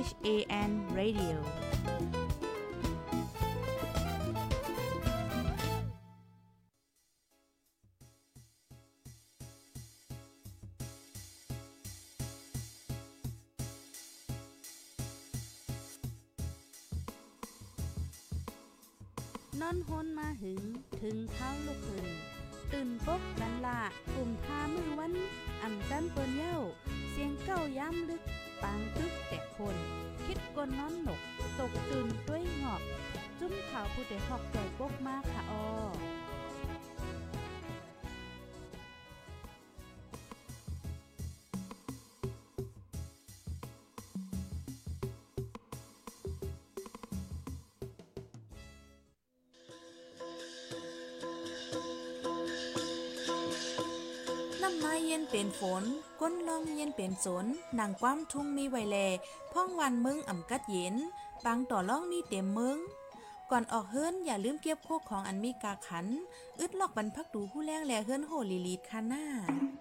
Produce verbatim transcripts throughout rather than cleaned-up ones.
H A N Radioนอนฮนมาหึงถึงเท้าลูกหึงตื่นปกกันละกลุ่มทามือวันอ่ำจันเปิ้นเย้าเสียงเก้าย้ำลึกปางตึกแต่คนคิดกนนอนหนกตกตื่นด้วยหงอบจุ้มข่าวผู้ใดหอกใจปกมากค่ะออมาเย็นเป็นฝนก้นลองเย็นเป็นสนหนังความทุ่งมีไวแลพ่องวันมึงอ่ำกัดเย็นบางต่อล่องมีเต็มมึงก่อนออกเฮิรนอย่าลืมเก็บโคกของอันมีกาขันอึดลอกบรรพักดูผู้แรงแลเฮิรนโหลีลีดคาหน้า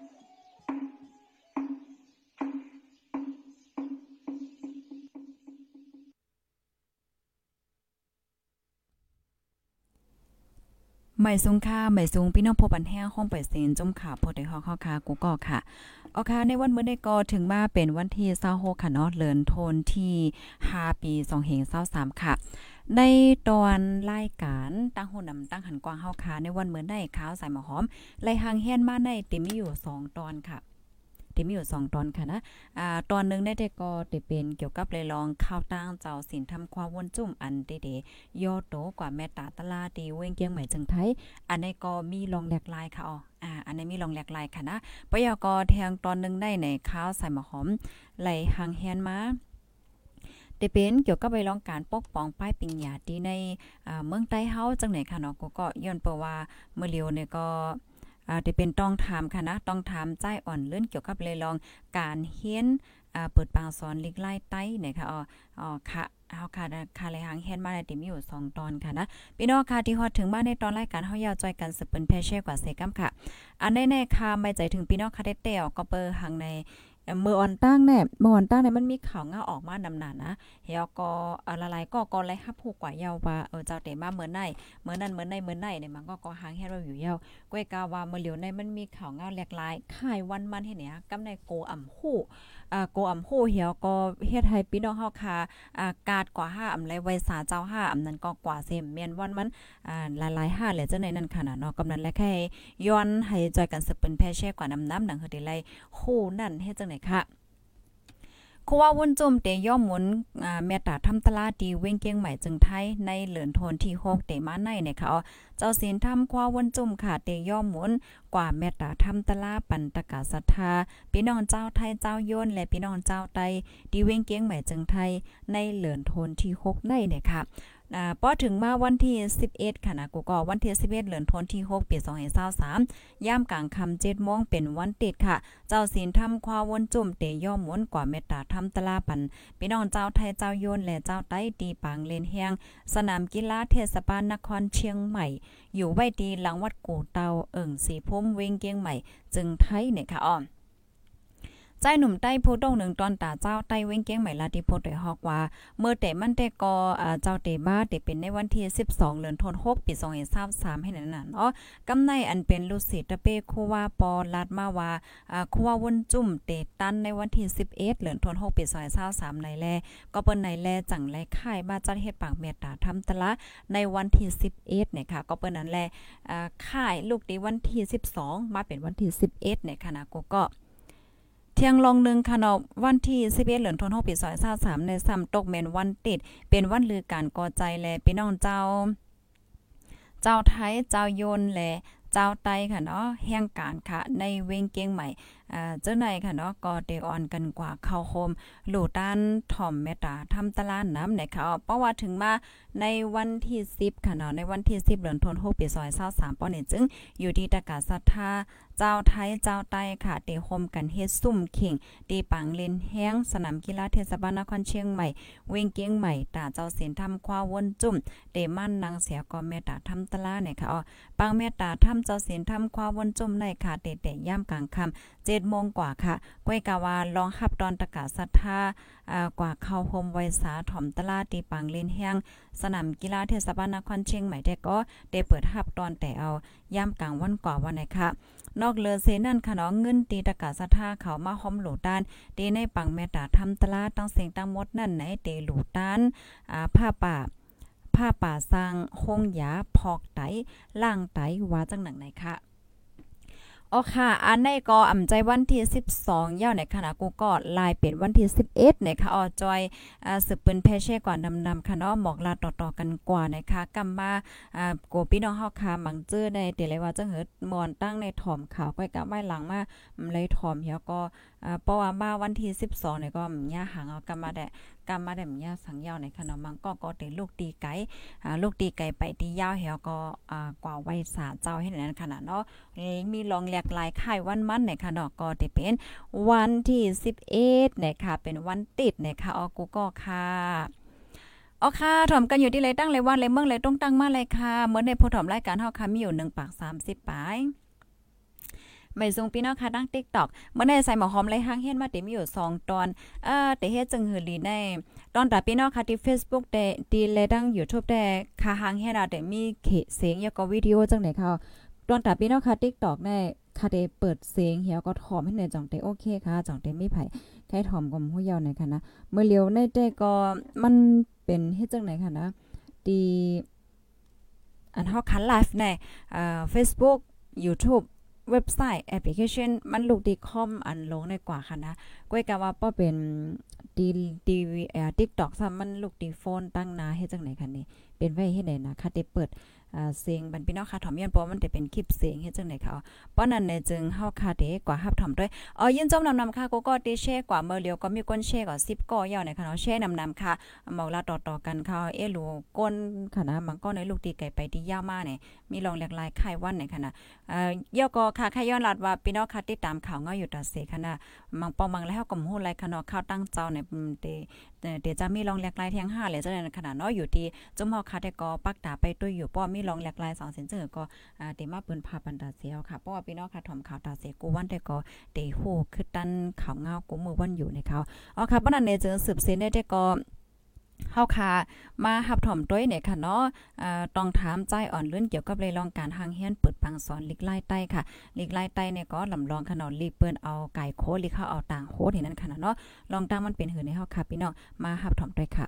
หมายสูงค่ะหมายสูงพี่น้องพบปันแห้งห้องไปเซนจมขาพอได้ฮอเข้าค่ะกูก็ค่ะเอาค่ะในวันมื้อได้ก็ถึงมาเป็นวันที่ยี่สิบหกค่ะเนาะเลินโทนที่ห้าปีสองพันยี่สิบสามค่ะในตอนรายการตั้งหูนำตั้งหันกว้างเฮาค่ะในวันมื้อได้ข่าวสายหมอหอมไล่หางแฮนมาในติมีอยู่สองตอนค่ะที่มีอยู่สองตอนค่ะนะอ่าตอนนึงได้แต่ก็ได้เป็นเกี่ยวกับเลยลองข่าวตั้งเจ้าศีลทำความวนจุ่มอันเดๆย่อโตกว่าแม่ตาตลาดีเว้งเกียงใหม่จังไทยอันนี้ก็มีลองแหลกลายค่ะอ๋ออ่าอันนี้มีลองแหลกลายค่ะนะปยกแทงตอนนึงได้ในข่าวใส่หมอหอมไหลหางแฮนมาได้เป็นเกี่ยวกับไปลองการปกป้องป้ายปิงหยาที่ในอ่าเมืองใต้เฮาจังไหนค่ะเนาะก็ย้อนเปว่าเมื่อเร็วเนี่ยก็อ่าจะเป็นต้องถามค่ะนะต้องถามใจอ่อนเลื่อนเกี่ยวกับเลยลองการเฮียนอ่าเปิดปางสอนลิกไล่ไต้เนี่ยค่ะอ๋ออ๋อค่ะเฮาค่ะค่ะเลยหางเฮียนมาได้ติมีอยู่สองตอนค่ะนะพี่น้องค่ะที่ฮอดถึงบ้านในตอนรายการเฮายาวจอยกันสืบเปิ้นแพเช่กว่าเซกัมค่ะอันแน่ๆค่ะไม่ใจถึงพี่น้องค่ะได้แต้วก็เปิ้หังในเมื่ออ่อนตั้งแน่เมื่ออ่อนตั้งเนี่ยมันมีข่าวเงาออกมานำหนานะเฮาก็ละลายก็ก็เลยฮับฮู้กว่าเยาว่าเออเจ้าเตมาเมื่อไหนเมื่อนั้นเมื่อไหนเมื่อไหนเนี่ยมันก็ก็หางเฮ็ดว่าอยู่เยาก้อยกาว่าเมื่อเหลียวในมันมีข่าวเงาแหลกหลายค่ายวันมันเฮ็ดเนี่ยกำในโกอ่ำฮู้อ่าโกอ่ำฮู้เฮาก็เฮ็ดให้พี่น้องเฮาค่ะอ่ากาดกว่าห้าอำไรไว้สาเจ้าห้าอำนั้นก็กว่าเซมแม่นวันมันอ่าหลายๆห้าแหละจังได๋นั่นค่ะเนาะกำนั้นแลแค่ย้อนให้จอยกันสืบเป็นแพแช่กว่าน้ำน้ำดังเฮ็ดได้ไลฮู้นั่นเฮ็ดจังได๋ค่ะคูว่าวุ่นจุ่มเตย่อมหมุนอ่าแม่ตาทำตลาดดีเว้งเกียงใหม่จึงไทยในเหลือนโทนที่หกเตมาในเนี่ยค่ะเจ้าศีลทำคว้าวุ่นจุ่มค่ะเตย่อมหมุนกว่าแม่ตาทำตลาดปันตะกาศรัทธาพี่น้องเจ้าไทยเจ้าโยนและพี่น้องเจ้าไตดีเว้งเกียงใหม่จึงไทยในเหลือนโทนที่หกได้เนี่ยค่ะอ่าพอถึงมาวันที่สิบเอ็ดค่ะนะกูก็วันที่สิบเอ็ดเดือนธันวาคมที่หกปีสองพันยี่สิบสามยามกลางค่ำ เจ็ดโมงเป็นวันติดค่ะเจ้าศีลทำความวนจุ่มเตย่อมหมุนกว่าเมตตาทำตลาปันพี่น้องเจ้าไทยเจ้าโยนและเจ้าใต้ตีปางเลนแฮงสนามกีฬาเทศบาลนครเชียงใหม่อยู่ไว้ดีหลังวัดกู่เตาเอิ่งสีพุ่มเวงเกียงใหม่จึงไทยเนี่ยค่ะอ้อใจหนุ่มใต้ผู้ตรงหนึ่งตอนตาเจ้าใต้เว้งเก้งใหม่ลาติโพดอยฮอกว่าเมื่อแต่มันแต่ก็อ่าเจ้าเตบ้าเตเป็นในวันที่สิบสองเดือนธันวาคมปีสองพันยี่สิบสามให้นั่นน่ะเนาะกำในอันเป็นลูกศิษย์ตะเป้คูว่าปอลาดมาว่าอ่าคูว่าวนจุ่มเตตันในวันที่สิบเอ็ดเดือนธันวาคมปีสองพันยี่สิบสามในแลก็เปิ้นในแลจังไลค่ายบ้านจัดเฮ็ดปากเมตตาทำตะละในวันที่สิบเอ็ดเนี่ยค่ะก็เปิ้นนั้นแลอ่าค่ายลูกดีวันที่สิบสองมาเป็นวันที่สิบเอ็ดเนี่ยค่ะนะก็ก็เที่ยงลองนึงค่ะเนาะวันที่สิบเอ็ดเดือนธันวาคมปีสองพันยี่สิบสามในซ้ำตกแม่นวันติดเป็นวันลือการก่อใจแลพี่น้องเจ้าเจ้าไทยเจ้าโยนแลเจ้าไต้ค่ะเนาะแห่งการค่ะในเวงเกียงใหม่อ่าเจ้าไหนค่ะเนาะก็เตออนกันกว่าเข้าโฮมหลู่ต้านถ่อมเมตตาทำตลาดน้ำเนี่ยค่ะเพราะว่าถึงมาในวันที่สิบค่ะเนาะในวันที่สิบเดือนธันวาคมปีสองพันยี่สิบสามป้อนี่จึงอยู่ที่ตะกาศรัทธาเจ้าไทยเจ้าใต้ค่ะเตโฮมกันเฮ็ดซุ่มเข่งตีปังเล่นแห้งสนามกีฬาเทศบาลนครเชียงใหม่เวงเกียงใหม่ตาเจ้าศีลทำความวนจุ่มเตมั่นนางเสียก็เมตตาทำตลาดเนี่ยค่ะอ๋อปังเมตตาทำเจ้าศีลทำความวนจุ่มในค่ะเตะๆย่ำกลางค่ำเจ็ดดโมงกว่าค่ะก้อยกะว่าลองรับตอนตะกะศรัทธาอ่ากว่าเข้าโฮมไวสาถ่อมตลาดตีปังเล่นแห้งสนามกีฬาเทศบาลนครเชียงใหม่ได้ก็ได้เปิดรับตอนแต่เอายามกลางวันกว่าวันไหนค่ะนอกเลือเซนั่นค่ะเนาะเงินตีตะกะศรัทธาเขามาห้อมโหลด้านตีในปังแม่ตาทำตลาดตั้งเสียงตั้งมดนั่นไหนเตหลูด้านอ่าผ้าป่าผ้าป่าสร้างห้องยาพอกไตล่างไตว่าจังหนังไหนค่ะอ๋อค่ะอันในก็อำใจวันที่สิบสองย่าวในคณะกูก็ลายเป็นวันที่สิบเอ็ดนะคะอ๋อจอยอ่าสืบเปิ้นแพเช่กว่านำๆค่ะเนาะหมอกลาต่อๆกันกว่านะคะกำมาอ่าโกพี่น้องเฮาค่ะมังจื้อในเตเลยว่าจังเหิดมอนตั้งในถ่อมข่าวก้อยกะไว้หลังมาเลยถ่อมเหี่ยวก็อ่าเพราะว่ามาวันที่สิบสองเนี่ยก็ย่าหางเอากำมาได้กำมาได้ย่าสังยาวในคณะมังก็ก็เตลูกตีไก่อ่าลูกตีไก่ไปตียาวเหี่ยวก็อ่ากว่าไว้สาเจ้าให้นั้นขนาดเนาะมีลองแหลกหลายค่ายวันมันในค่ะเนาะก็จะเป็นวันที่สิบเอ็ดนะคะเป็นวันติดนะคะออกูก็ค่ะอ๋อค่ะถ่อมกันอยู่ที่ไรตั้งไรวันไรเมืองไรต้องตั้งมาเลยค่ะเมื่อในผู้ถ่อมรายการเฮาค่ะมีอยู่หนึ่งปากสามสิบปลายไม่ทรงพี่น้องค่ะดัง TikTok เมื่อในใส่หมอหอมไรหางเฮ็ดมาเต็มอยู่สองตอนเอ่อแต่เฮ็ดจังหือลีในตอนตาพี่น้องค่ะที่ Facebook ได้ดีและดัง YouTube ได้ค่ะหางเฮ็ดเอาแต่มีเสียงแล้วก็วิดีโอจังไหนค่ะตอนตาพี่น้องค่ะ TikTok ได้ค่ะได้เปิดเสียงเหี่ยวก็ถ่อมให้ในจ่องเตโอเคค่ะจ่องเตมีไผใครถ่อมก็ฮู้ยาวในค่ะนะเมื่อเลียวในเตก็มันเป็นเฮ็ดจังไหนค่ะนะดีอันเฮาคันไลฟ์ในเอ่อ Facebook YouTubeเว็บไซต์แอปพลิเคชันมันลูกดีคอมอันลงในกว่าค่ะนะก้อยกะว่าป้อเป็นดีดีเอ่อ TikTok ซะมันลูกดีโฟนตั้งหน้าเฮ็ดจังไหนคั่นนี่เป็นไว้เฮ็ดได้นะค่ะได้เปิดอ่าเสียงบันพี่น้องค่ะถ่อมยันเพราะมันได้เป็นคลิปเสียงเฮ็ดจังได๋ค่ะเพราะนั้นเนี่ยจึงเฮาค่ะเด้กว่ารับถ่อมด้วยอ๋อยินจมนำๆค่ะกูก็ได้แชร์กว่าเมื่อเลียวก็มีคนแชร์ก็สิบก่อยาวในค่ะเนาะแชร์นำๆค่ะเมาละต่อๆกันค่ะเอลูก้นค่ะนะมันก็ในลูกตีไก่ไปที่ยาวมาเนี่ยมีลองหลากหลายค่ายวันในค่ะนะเอ่อยอก็ค่ะค่ายย้อนลัดว่าพี่น้องค่ะติดตามข่าวเงาอยู่ตาเสค่ะนะมังปอมังแล้วก็ฮู้หลายค่ะเนาะข่าวตั้งเจ้าในเตเดี๋ยวจะมีลองหลากหลายเที่ยงห้าเลยจังได๋ขนาดเนาะอยู่ที่จุ่มเฮาค่ะได้ก็ปักตาไปตุ้ยอยู่ป้อมีลองหลากหลายสองเซนเซอร์ก็อ่าเตมาเปิ้นพาปันตาเสียวค่ะเพราะว่าพี่น้องค่ะถ่อมข่าวตาเสกูวันได้ก็เตฮู้คือตันข่าวเงากูมือวันอยู่ในเขาอ๋อค่ะปานนั้นเนี่ยจึงสืบเส้นได้ก็เฮาค่ะมาหับถ่อมต้วยเนี่ยค่ะเนาะอ่าต้องถามใจอ่อนลื่นเกี่ยวกับเรื่องการหางเฮียนเปิดปังสอนลิกไล่ใต้ค่ะลิกไล่ใต้เนี่ยก็ลำลองค่ะเนาะลีเปิ้นเอาไก่โคลิเข้าเอาต่างโคนี่นั่นค่ะเนาะลองตามมันเป็นหือในเฮาค่ะพี่น้องมาหับถ่อมต้วยค่ะ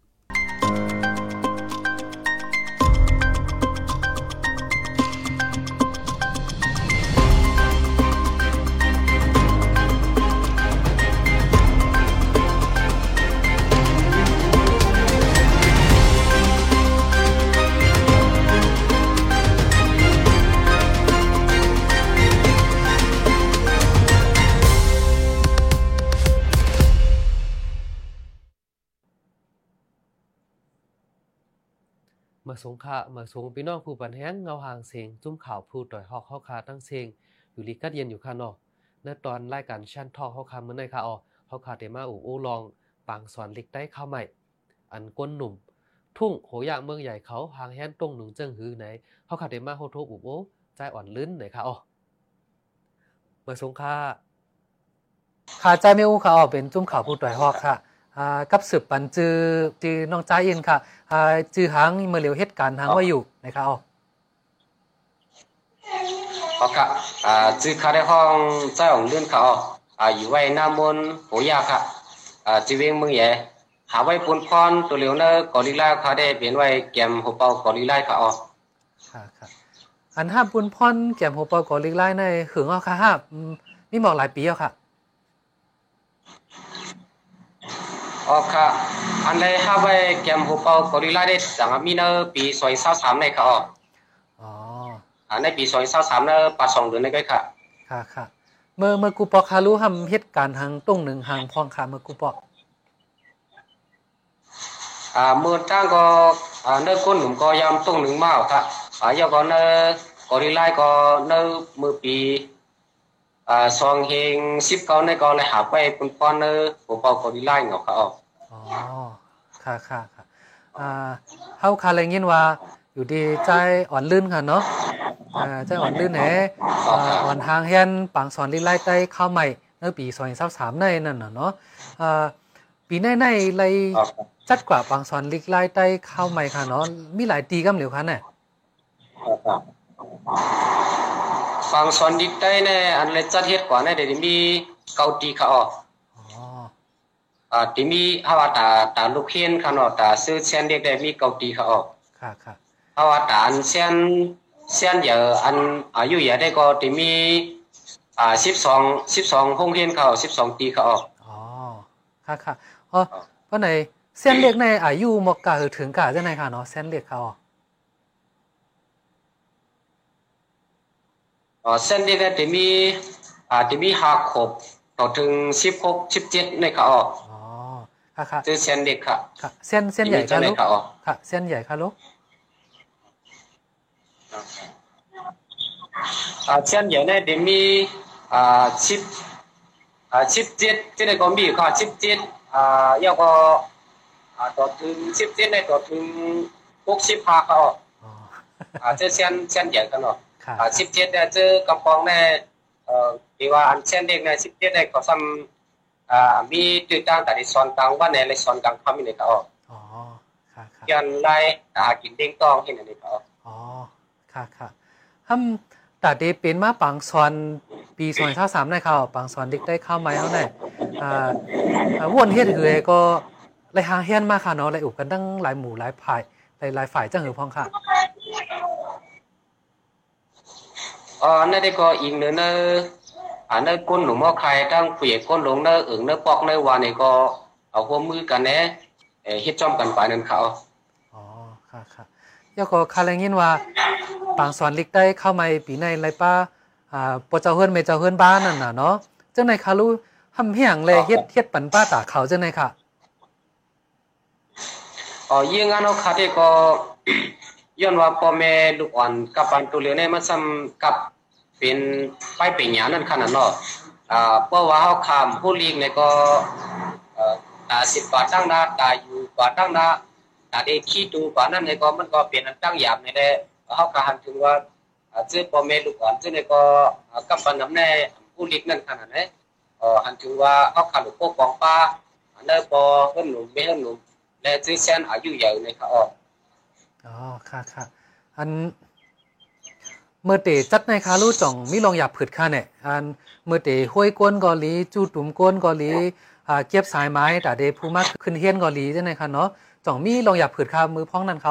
เมื่อสงค่ะเมื่อสงพี่น้องผู้ปันแห้งเงาหางเสียงจุ้มข่าวผู้ต่อยฮอกเฮาคาตั้งเสียงอยู่ลีกัดเย็นอยู่ค่ะเนาะในตอนรายการชั้นทอกเฮาคามื้อในค่ะอ๋อเฮาคาได้มาอู่โอลองปางสอนลิกได้ข้าวใหม่อันก้นหนุ่มทุ่งโหย่างเมืองใหญ่เขาหางแห้นตรงหนึ่งเจิ้งหือไหนเฮาคาได้มาโฮโทอู่โอใจอ่อนลื้นไหนค่ะอ๋อเมื่อสงค่ะค่ะใจไม่อู้ค่ะอ๋อเป็นจุ้มข่าวผู้ต่อยฮอกค่ะอ่ากับสืบปันจือจือน้องจ้าอินค่ะอ่าจือหางเมื่อเหลียวเหตุการณ์หางไว้อยู่นะครับอ๋ออ๋อค่ะอ่าจือค่ะได้ห้องใจอ่อนลื่นค่ะอ๋ออ่าอยู่ไว้หน้ามนโหยาค่ะอ่าจีเวงเมืองใหญ่หาไว้ปุนพรตัวเหลียวเนอร์กอริลาค่ะได้เปลี่ยนไว้แกมหัวเป่ากอริลาค่ะอ๋อค่ะค่ะอันห้าปุนพรแกมหัวเป่ากอริลาในหึงอ๋อค่ะห้านี่หมอกหลายปีแล้วค่ะอ๋อค่ะอันใดหาไว้แกมหัวเป่ากอริลาได้จังมีเนอร์ปีสองพันยี่สิบสามในค่ะอ๋ออ๋ออ่าในปีสองพันยี่สิบสามเนอร์ปัดสองเดือนในก็ค่ะค่ะค่ะเมื่อเมื่อกูปอคารู้ทำเหตุการณ์ทางตรงหนึ่งหางพองค่ะเมื่อกูปออ่าเมื่อจ้างก็อ่าเนอร์ก้นหนุ่มก็ยำตรงหนึ่งมาค่ะอ่ายอก็เนอร์กอริลาก็เนอร์เมื่อปีอ่าสองเฮงสิบเก้าในก็เลยหาไปปุนพรเนอร์หัวเป่ากอริลาเงาค่ะอ๋ออ๋อค่ะค่ะค่ะอ่าเฮาคาเลยยินว่าอยู่ดีใจอ่อนลื่นค่ะเนาะอ่าใจอ่อนลื่นแหนอ่อนทางเฮียนปังสอนลิไลใต้ข้าวใหม่ในปีสองพันยี่สิบสามในนั่นน่ะเนาะอ่าปีในในเลยจัดกว่าปังสอนลิไลใต้ข้าวใหม่ค่ะเนาะมีหลายตีกำเหลียวค่ะเนี่ยฟังสอนดิกได้เนี่ยอันเลยจัดเฮ็ดกว่าเนี่ยเดี๋ยวมีเกาตีเขาออกอ๋ออ่าที่มีฮาวาตาตาลูกเฮียนค่ะเนาะตาซื้อเช่นเด็กได้มีเกาตีเขาออกค่ะค่ะฮาวาตาอันเช่นเช่นเดี๋ยวอันอายุใหญ่ได้ก็ที่มีอ่าสิบสอง สิบสองห้องเฮียนเขาสิบสองตีเขาออกอ๋อค่ะค่ะอ๋อเพราะไหนเส้นเล็กในอายุมกะถึงกะจังได๋ค่ะเนาะเส้นเล็กเขาอ๋อเส้นเล็กจะมีอ่าจะมีห้าขวบต่อถึงสิบหก สิบเจ็ดในเขาออกอ๋อค่ะค่ะคือเส้นเล็กค่ะค่ะเส้นเส้นใหญ่ค่ะลูกค่ะเส้นใหญ่ค่ะลูกอ่าเส้นใหญ่เนี่ยจะมีอ่าสิบอ่าสิบเจ็ดที่ในก็มีค่ะสิบเจ็ดอ่าแล้วก็อ่าต่อถึงสิบเจ็ดในต่อถึงหกสิบห้าเขาอ๋ออ่าเส้นเส้นใหญ่กันเนาะอ่าสิบเจ็ดเนี่ยเจอกำปองเนี่ยเอ่อที่ว่าอันเส้นเด็กเนี่ยสิบเจ็ดเนี่ยก็ซ้ำอ่ามีตื่นตั้งแต่ที่สอนกลางวันเนี่ยเลยสอนกลางค่ำนี่เขาอ๋อค่ะค่ะยันไล่หากินเด้งต้องเห็นอันนี้เขาอ๋อค่ะค่ะฮัมแต่เดเป็นมาปังสอนปีสองพันยี่สิบสามได้เขาปังสอนเด็กได้เข้ามาเฮาได้อ่าอ่าวนเฮ็ดคือก็หลายหางเฮียนมาค่ะเนาะหลายอุบกันตั้งหลายหมู่หลายฝ่ายหลายหลายฝ่ายจังหือพ้องค่ะอ๋อนั่นได้ก็อีกเนื้อเนื้ออ่าเนื้อก้นหนูมอไข่ตั้งเปียกก้นหลงเนื้ออึ่งเนื้อปอกเนื้อวานนี่ก็เอาหัวมือกันแน่เอ่อเฮ็ดจ้อมกันไปนั่นเขาอ๋อค่ะค่ะแล้วก็คาแรงยินว่าปางสอนลิกได้เข้ามาปีในไรป้าอ่าปเจ้าเฮือนแม่เจ้าเฮือนบ้านนั่นน่ะเนาะจังได๋คะรู้หำเฮียงแลเฮ็ดเฮ็ดปันป้าตาเขาจังได๋ค่ะอ๋อยิงอันเอาคาได้ก็ย้อนว่าพ่อแม่ลูกอ่อนกับปันตุเลียเนี่ยมันซ้ำกับเป็นไปเป็นหยังนั่นขนาดเนาะอ่าเพราะว่าเฮาข้ามผู้ลีกเนี่ยก็เอ่อตาสิบกว่าตั้งหน้าตาอยู่กว่าตั้งหน้าตาได้ขี้ตูกว่านั้นเนี่ยก็มันก็เป็นอันตั้งหยาบนี่แหละเฮาก็หันถึงว่าอ่าชื่อพ่อแม่ลูกอ่อนชื่อเนี่ยก็กับปันนำแน่ผู้ลีกนั่นขนาดนั้นเอ่อหันถึงว่าเฮาขาดปกป้องป้าอันนั้นบ่เพิ่นหนูแม่เพิ่นหนูและชื่อเช่นอายุใหญ่ในเขาออกอ๋อค่ะค่ะอันเมื่อเตจัดในคารู้จ่องมีลองหยับผึดค่ะเนี่ยอันเมื่อเตห้วยก้นกอลีจูตุ่มก้นกอลีอ่าเก็บสายไม้แต่เดผู้มากขึ้นเฮียนกอลีจังได๋ค่ะเนาะจ่องมีลองหยับผึดค่ะมือพ้องนั่นเขา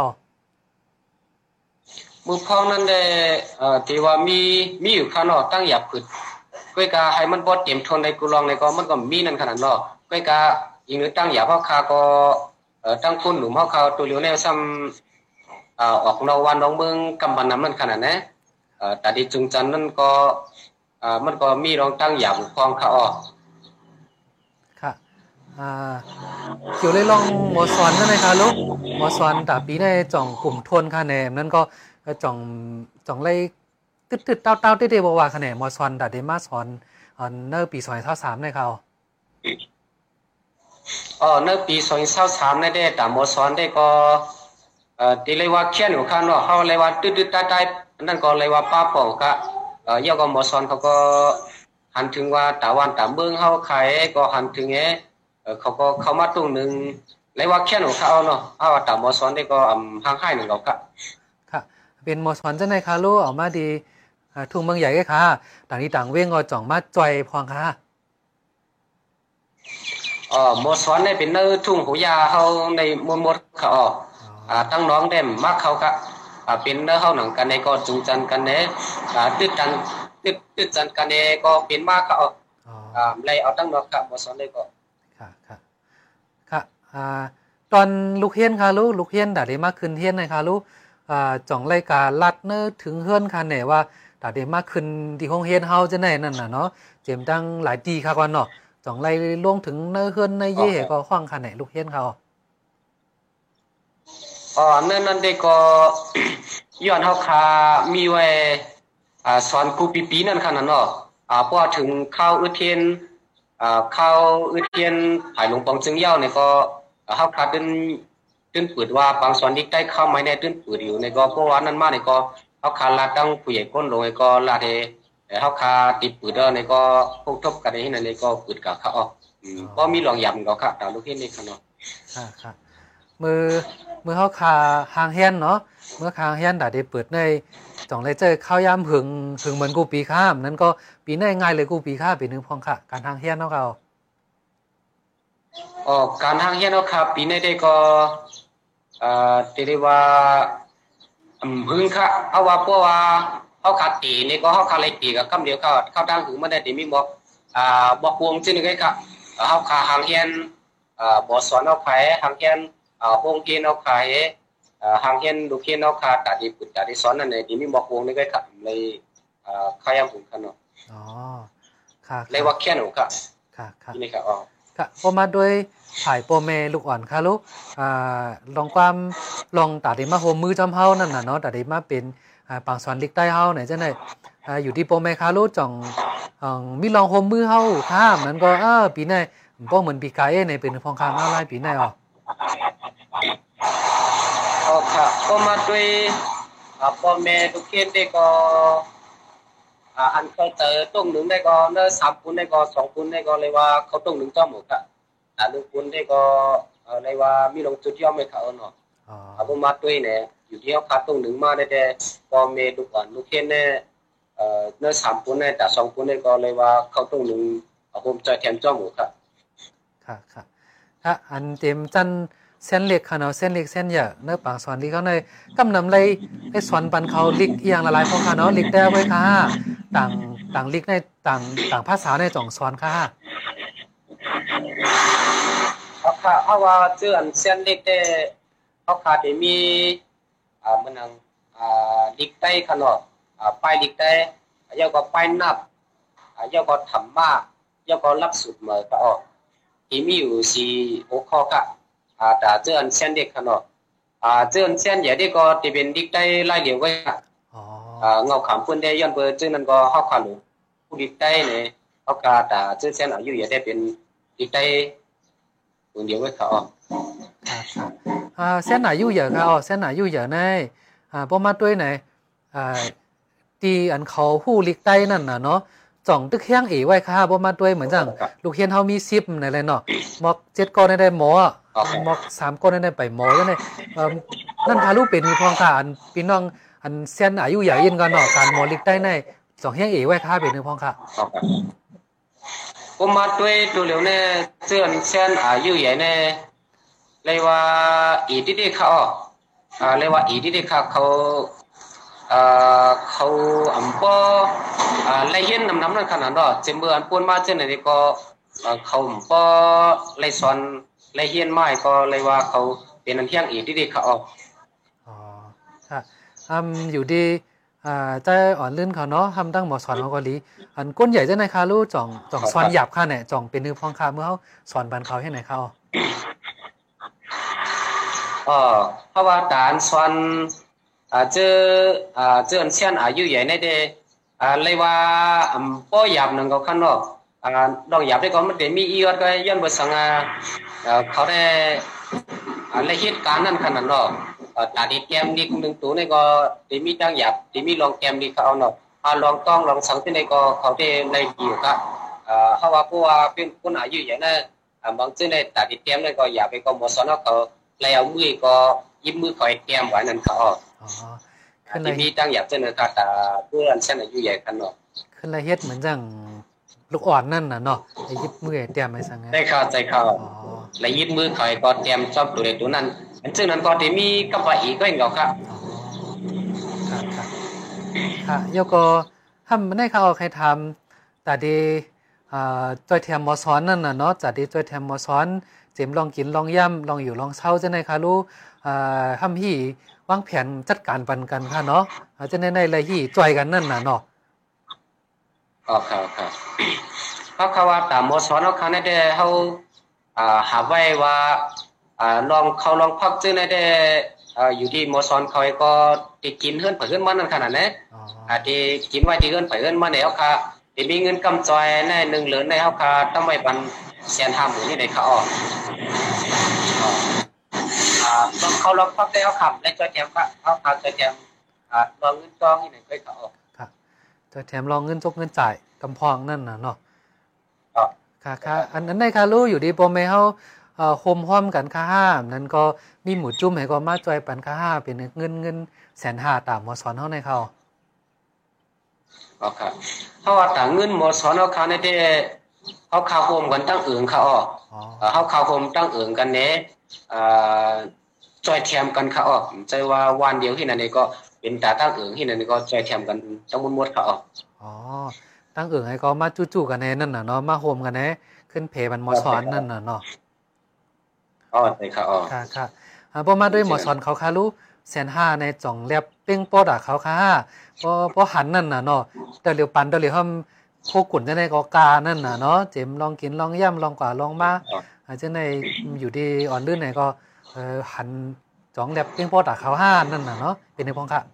มือพ้องนั่นได้เอ่อที่ว่ามีมีอยู่ค่ะเนาะตั้งหยับผึดก้อยกาให้มันบ่เต็มทนในกุลองในก็มันก็มีนั่นขนาดเนาะก้อยกาอีกนึงตั้งหยับเฮาคาก็เอ่อตั้งคุณหลุมเฮาคาตัวเหลียวแนวซ้ำอ่าออกนอกวันนอกเมืองกำบันน้ำมันขนาดนั้นเอ่อแต่ที่จุงจันนั่นก็อ่ามันก็มีรองตั้งหยาบคลองเขาออกค่ะอ่าเกี่ยวเลยลองหมอสอนนั่นนะคะลูกหมอสอนแต่ปีในจ่องกลุ่มทนค่ะแหนมนั่นก็จ่องจ่องเลยตึดๆเต้าๆเต้ๆบ่ว่าค่ะแหนมหมอสอนแต่ได้มาสอนอันเนอปีสองพันยี่สิบสามในเขาอ๋อเนอปีสองพันยี่สิบสามในได้แต่หมอสอนได้ก็เอ่อที่เรียกว่าเขียนอยู่ข้างนอกเฮาเรียกว่าตึ๊ดๆใต้ๆนั่นก็เรียกว่าป้าป่องกะเอ่อยอก็หมอสอนเขาก็หันถึงว่าตะวันตะเมืองเฮาขายก็หันถึงแฮเอ่อเขาก็เข้ามาตรงนึงเรียกว่าเขียนของเขาเนาะเฮาว่าตะหมอสอนได้ก็อำห่างหายนึงดอกค่ะค่ะเป็นหมอสอนจังได๋คะลูกออกมาดีอ่าทุ่งเมืองใหญ่ค่ะต่างนี้ต่างเว้งก็จ่องมาจ่อยพองค่ะอ๋อหมอสอนได้เป็นเนื้อทุ่งหูยาเฮาในหมดๆเขาออกอ่าตั้งน้องเด้มมักเขาก็อ่าเป็นเนื้อเฮาหนังกันในก็จุงจันกันแน่อ่าตึดจันตึดตึดจันกันแน่ก็เป็นมากเขาออกอ่าเลยเอาตั้งน้องครับบ่สอนได้ก็ค่ะค่ะค่ะอ่าตอนลูกเฮียนค่ะลูกลูกเฮียนดาได้มาขึ้นเฮียนนะคะลูกอ่าจ่องรายการลัดเนื้อถึงเฮือนค่ะแน่ว่าดาได้มาขึ้นที่ห้องเฮียนเฮาจังได๋นั่นน่ะเนาะเจมตั้งหลายปีค่ะก่อนเนาะจ่องไล่ลงถึงเนื้อเฮือนในเย่ก็ห้องค่ะแน่ลูกเฮียนเขาอ๋อนั่นนั่นได้ก็ย้อนเฮาคามีไว้อ่าสอนกูปีปีนั่นคั่นน่ะเนาะอ่าพอถึงข้าวอึดเทียนอ่าข้าวอึดเทียนภายหลวงปองจึงเย้านี่ก็เฮาคาดึนตื้นปืดว่าบางส่วนที่ใกล้เข้าไม้ในตื้นปืดอยู่ในก็เพราะว่านั้นมาในก็เขาคาลาตั้งผู้ใหญ่ก้นลงในก็ลาเทเขาคาติดปืดเด้อในก็พวกทบกันในนั้นในก็ปืดกับเขาออกก็มีหลองยำก็ค่ะดาวลูกเห็นนี่ค่ะเนาะค่ะค่ะมือมือเขาคาหางเฮียนเนาะเมื่อคางเฮียนดาได้เปิดในจ่องเลยเจอข้าวยามหึงหึงเหมือนกูปีข้ามนั้นก็ปีในง่ายเลยกูปีข้าปีนึงพองค่ะการทางเฮียนเนาะเขาอ๋อการทางเฮียนเนาะครับปีในได้ก็เอ่อเรียกว่าอืมหึงค่ะเอาว่าเพราะว่าเขาขาดตีนี่ก็เขาขาดเลยตีกับคำเดียวเขาเขาทางหึงมันได้ที่มีบอกอ่าบอกวงจริงๆค่ะเขาขาหางเฮียนอ่าบ่สอนเอาไผหางเฮียนอ่าโฮงเฮียนเอาไผอ่าหางเฮียนลูกเฮียนเอาขาตาดีปุตตาดีสอนนั่นน่ะที่มีบอกวงนี่ก็ค่ะเลยอ่าขายามหึงค่ะเนาะอ๋อค่ะเลยว่าแค่หนูค่ะค่ะค่ะนี่ค่ะอ๋อค่ะพอมาด้วยถ่ายโปรเมลูกอ่อนค่ะลูกอ่าลองความลองตัดได้มาโฮมมือจอมเฮานั่นน่ะเนาะตัดได้มาเป็นอ่าปางสอนลิกใต้เฮาไหนจังได๋อ่าอยู่ที่โปรเมค่ะลูกจ่องอ่ามีลองโฮมมือเฮาข้ามนั้นก็เออปีไหนบ่เหมือนปีกายในเป็นพองค้างอะไรปีไหนอ๋ออ๋อค่ะพอมาด้วยอ่าโปรเมลูกเฮ็ดได้ก็อ่าอันเขาเจอตรงนึงได้ก็เนอสามปุ้นได้ก็สองปุ้นได้ก็เลยว่าเขาตรงนึงจ้อหมดค่ะอ่าหนึ่งปุ้นได้ก็เอ่อเลยว่ามีลงจุดย่อมให้เขาเนาะอ๋ออ่าบ่มาด้วยเนี่ยอยู่ที่เฮาคัดตรงนึงมาได้แต่พอเมลูกอ่อนลูกเฮ็ดเนี่ยเอ่อเนอสามปุ้นได้แต่สองปุ้นได้ก็เลยว่าเขาตรงนึงเอาผมจอยแถมจ้อหมดค่ะค่ะค่ะถ้าอันเต็มจันเส้นเล็กค่ะเนาะเส้นเล็กเส้นใหญ่เนื้อปางสอนลิกเขาในกำนำเลยให้สอนปันเขาลิกเอียงละลายพอค่ะเนาะลิกได้ไว้ค่ะต่างต่างลิกในต่างต่างภาษาในจ่องสอนค่ะครับค่ะเพราะว่าเจื้ออันเส้นเล็กได้เขาขาดได้มีอ่ามันนังอ่าลิกใต้ค่ะเนาะอ่าป้ายลิกใต้ยาวก็ป้ายนับอ่ายาวก็ธรรมะยาวก็หลักสูตรเหมือนก็ออกที่มีอยู่สี่หัวข้อค่ะอ่าแต่เจื้ออันเส้นเล็กค่ะเนาะอ่าเจื้ออันเส้นใหญ่ได้ก็ที่เป็นลิกใต้ไล่เลียวไว้ค่ะอ๋ออ่าเงาขำเพิ่นได้ย้อนเบอร์เจื้อนั้นก็เฮาขารู้ผู้ลิกใต้เนี่ยเฮาก็แต่เจื้อเส้นอายุใหญ่ได้เป็นลิกใต้ตัวเดียวไว้ค่ะอ๋อครับอ่าเส้นอายุใหญ่ค่ะอ๋อเส้นอายุใหญ่ในอ่าบ่มาด้วยไหนอ่าตีอันเขาฮู้ลิกใต้นั่นน่ะเนาะจ่องตึกแข้งเอไว้ค่ะบ่มาด้วยเหมือนจังลูกเฮียนเฮามีสิบนั่นแหละเนาะมอกเจ็ดก้อนได้หมอมอกสามก้อนได้ไปหมอจังได๋เอ่อนั่นพาลูกเป็นมีพองค่ะอันพี่น้องอันเส้นอายุใหญ่ยินกันเนาะการหมอลิกใต้ในจ่องแข้งเอไว้ค่ะเป็นนึงพองค่ะผมมาด้วยตัวเหลียวเนี่ยเจื้อนเส้นอายุใหญ่เนี่ยเลยว่าอีที่ที่เขาอ่าเลยว่าอีที่ที่เขาเขาอ่าเขาอำปออ่าเลยเห็นน้ำๆนั่นขนาดเนาะเจมเบอร์อันป่นมาเจ้านี่ก็เขาอำปอเลยสอนเลยเห็นไม้ก็เลยว่าเขาเป็นอันเที่ยงอีที่ที่เขาอ๋อค่ะอืมอยู่ดีอ่าใจอ่อนลื่นเขาเนาะทำตั้งหมอสอนเขาก็ดีอันก้นใหญ่จังได๋คะลูกจ่องจ่องสอนหยาบค่ะเนี่ยจ่องเป็นนึงพองค่ะเมื่อเฮาสอนบันเขาให้ไหนเขาอ๋อเพราะว่าการสอนอ่าเจออ่าเจอเส้นอายุใหญ่ในเดอ่าเลยว่าอำป้อหยาบนึงก็คันเนาะอ่าดอกหยาบได้ก็มันได้มีอียอดก็ย้อนบ่สังอ่าเอ่อเขาได้อ่าเลยเหตุการณ์นั้นขนาดเนาะอ่าตาดีแก้มนี่นึงตัวนี่ก็ได้มีตั้งหยาบได้มีลองแก้มนี่เขาเอาเนาะอ่าลองต้องลองสังที่นี่ก็เขาได้ได้อยู่ครับอ่าเพราะว่าผู้ว่าเป็นคนอายุใหญ่นะอ่าบางซื่อในตาดีแก้มนี่ก็หยาบไปก็บ่สอนเขาแล้วเอามือก็ยิบมือคอยแก้มไว้นั่นเขาอ๋อขึ้นเลยมีตั้งหยาบเจ้าเนื้อค่ะแต่เพื่อนเส้นอายุใหญ่กันเนาะขึ้นเลยเฮ็ดเหมือนจังลูกอ่อนนั่นน่ะเนาะไอ้ยิบมือเตรียมไว้ซั่งได้ค่ะใจค่ะอ๋อแล้วยิบมือคอยก็เตรียมชอบตัวใดตัวนั้นอันซึ่งนั้นก็ได้มีกับว่าอีกก็เองก็ค่ะอ๋อครับๆค่ะยก็ทำได้ค่ะเอาใครทำแต่ดีอ่าจอยเทียมหมอสอนนั่นน่ะเนาะจัดดีจอยเทียมหมอสอนเจมลองกินลองย่ำลองอยู่ลองเช่าจังได๋ค่ะลูกอ่าทำที่วางแผนจัดการปันกันค่ะเนาะอาจจะในๆเลยที่จ่อยกันนั่นน่ะเนาะอ๋อครับๆเพราะเขาว่าตามหมอสอนเฮาคันได้เฮาอ่าหาไว้ว่าอ่าลองเขาลองพักซื่อได้เอ่ออยู่ที่หมอสอนเขาก็ได้กินเฮือนไปเฮือนมันนั่นขนาดนั้นอ๋ออ่าที่กินไว้ที่เฮือนไปเฮือนมันแล้วค่ะได้มีเงินกำจอยในหนึ่งเหรียญในเฮาค่ะต้องไว้ปันแสนห้าหมื่นนี่ได้ค่ะอ๋ออ่าต้องเขาลองพักได้เขาขับได้จอยแถมก็เขาขับจอยแถมอ่าลองเงินจองที่ไหนก็เขาครับจอยแถมลองเงินจกเงินจ่ายกำพองนั่นน่ะเนาะค่ะค่ะอันนั้นในคารู้อยู่ดีบ่แม่เฮาเอ่อโฮมพร้อมกันค่าห้ามนั้นก็มีหมู่จุ่มให้ก็มาจอยปันค่าห้าเป็นเงินเงินแสนห้าตามหมอสอนเฮาในเขาอ๋อครับเพราะว่าต่างเงินหมอสอนเฮาเขาในที่เฮาเข้าโฮมกันตั้งอื่นเขาอ๋อเฮาเข้าโฮมตั้งอื่นกันแน่อ่าจอยแถมกันเขาอ๋อใจว่าวันเดียวที่นั่นนี่ก็เป็นตาตั้งอื่นที่นั่นนี่ก็จอยแถมกันทั้งหมดเขาอ๋ออ๋อตั้งอื่นให้ก็มาจู่ๆกันแน่นั่นน่ะเนาะมาโฮมกันแน่ขึ้นเพบันหมอสอนนั่นน่ะเนาะอ๋อใช่ครับอ๋อค่ะค่ะอ่าบ่มาด้วยหมอสอนเขาค่ะรู้แสนห้าในจ่องแลบเป้งปอดอ่ะเขาค่ะบ่บ่หันนั่นน่ะเนาะแต่เหลียวปันแต่เหลียวเฮาโคกุ่นจังได๋ก็กานั่นน่ะเนาะเจมลองกินลองย่ำลองกว่าลองมาอาจจะในอยู่ดีอ่อนลื่นไหนก็เอ่อหันจ่องแลบเป้งปอดอ่ะเขาห้านั่นน่ะเนาะเป็นในพ้องค่ะ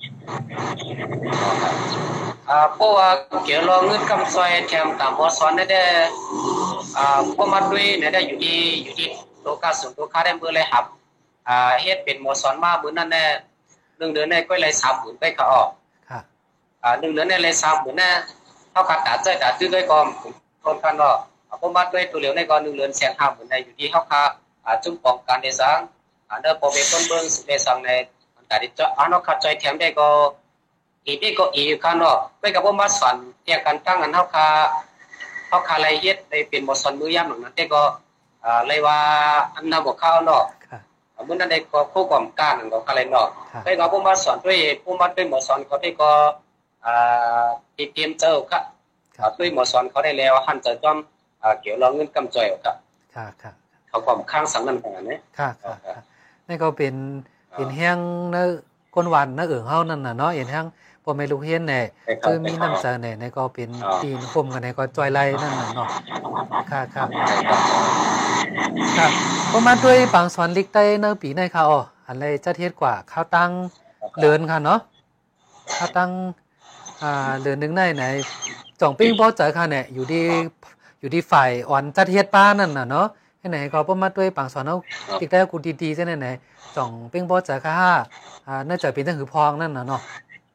อ่าเพราะว่าเกี่ยวลองเงินกำซอยแถมตามหมอสอนได้อ่าบ่มาด้วยได้อยู่ดีอยู่ดีโลกาส่วนตัวค่าได้เบอร์เลยครับอ่าเฮ็ดเป็นหมอสอนมามื้อนั้นแน่หนึ่งเดือนแน่ก็เลย สามหมื่น ไปเขาออกครับอ่าหนึ่งเดือนแน่เลย สามหมื่น แน่เฮาคัดตาใจตาตื้อด้วยก็พร้อมกันเนาะบ่มาด้วยตัวเหลียวในก็หนึ่งเดือนแสนห้าหมื่นได้อยู่ที่เฮาค่าอ่าจุ่มป้องกันได้ซังอ่าเด้อพอไปต้นเบิ่งสิได้ซังในตาดิเจาะอันเนาะคัดใจแถมได้ก็อีพี่ก็อีอยู่กันเนาะไปก็บ่มาสอนเรียกกันตั้งอันเฮาค่าเฮาค่าละเอียดได้เป็นหมอสอนมือยามนั้นแต่ก็อ่าเลยว่าอันนำบ่เข้าเนาะมื้อนั้นได้ก็ผู้กำกับนั่นก็อะไรเนาะไปก็บ่มาสอนด้วยผู้มาด้วยหมอสอนเขาได้ก็อ่าที่เตรียมเจ้าค่ะครับด้วยหมอสอนเขาได้แล้วหันจะจ้อมอ่าเกี่ยวรองเงินกำจ่อยครับค่ะๆเขาความข้างสังนั้นกันนะค่ะๆนี่ก็เป็นเป็นแห้งเนื้อก้นหวานเนื้อเอิงเฮานั่นน่ะเนาะเห็นแห้งบ่แม่ลูกเฮียนแน่คือมีน้ำใจแน่นี่ก็เป็นตีนคมกันนี่ก็จอยไล่นั่นน่ะเนาะค่ะๆครับประมาณด้วยบางสอนลิกใต้เนื้อปีในค่ะอ๋ออันไรจะเฮ็ดกว่าข้าวตังเลินค่ะเนาะข้าวตังอ่าเลินนึงได้ไหนจ่องปิ้งบ่เจอค่ะเนี่ยอยู่ที่อยู่ที่ฝ่ายอ่อนจัดเฮ็ดป้านั่นน่ะเนาะให้ไหนก็ประมาณด้วยบางสอนเอาลิกได้กูดีๆจังไหนจ่องปิ้งบ่เจอค่ะอ่าน่าจะเป็นจังหือพองนั่นน่ะเนาะ